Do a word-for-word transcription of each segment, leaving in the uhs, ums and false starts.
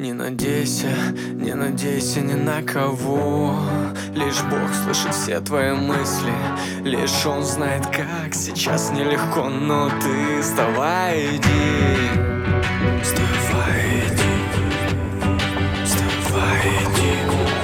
Не надейся, не надейся ни на кого. Лишь Бог слышит все твои мысли. Лишь Он знает, как сейчас нелегко. Но ты вставай, иди. Вставай, иди. Вставай, иди.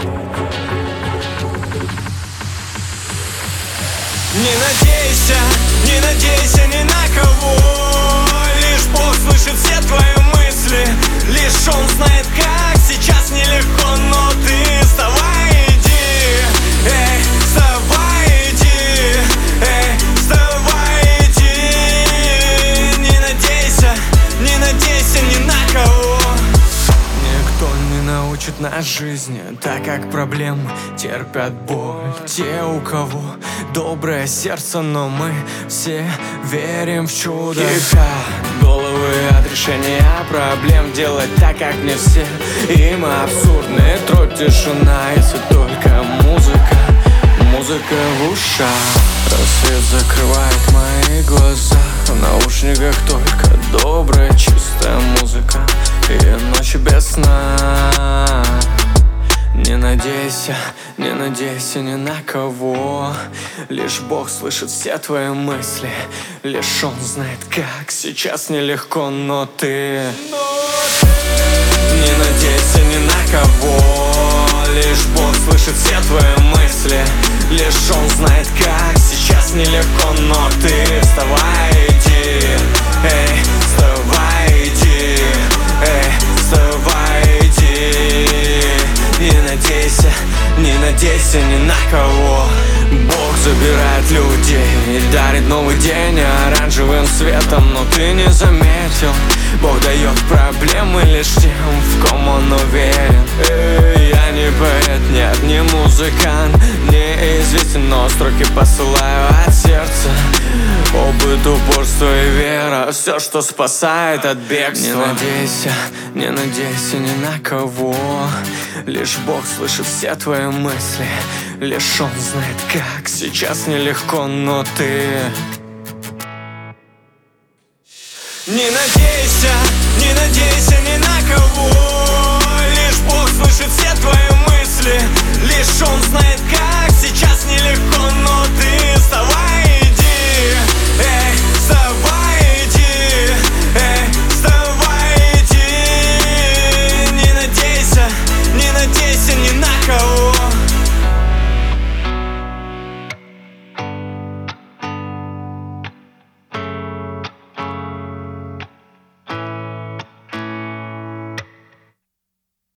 Не надейся, не надейся ни на кого. Лишь Бог слышит все твои мысли. Лишь Он знает, как сейчас нелегко. Но ты вставай, иди. Эй, вставай, иди. Эй, вставай, иди. Не надейся, не надейся ни на кого. Никто не научит нас жизни, так как проблемы терпят боль. Те, у кого доброе сердце, но мы все верим в чудо. Хип-хоп, головы от решения проблем. Делать так, как не все, им абсурдный труд. Тишина, если только музыка, музыка в ушах. Рассвет закрывает мои глаза. В наушниках только добрая, чистая музыка и ночи без сна. Не надейся, не надейся ни на кого. Лишь Бог слышит все твои мысли. Лишь Он знает, как сейчас нелегко. Но ты не надейся ни на кого. Лишь Бог слышит все твои мысли. Лишь Он знает, как сейчас нелегко. Но ты вставай, иди. Эй, вставай, иди. Эй, вставай, иди. Не надейся, не надейся ни на кого. Бог забирает людей и дарит новый день оранжевым светом. Но ты не заметил, Бог дает проблемы лишь тем, в ком Он уверен. Эй, я не поэт, нет, не музыкант, неизвестен, но строки посылаю от сердца. Опыт, упорство и вера, все, что спасает от бегства. Не надейся, не надейся ни на кого. Лишь Бог слышит все твои мысли. Лишь Он знает, как сейчас нелегко. Но ты не надейся, не надейся ни на кого.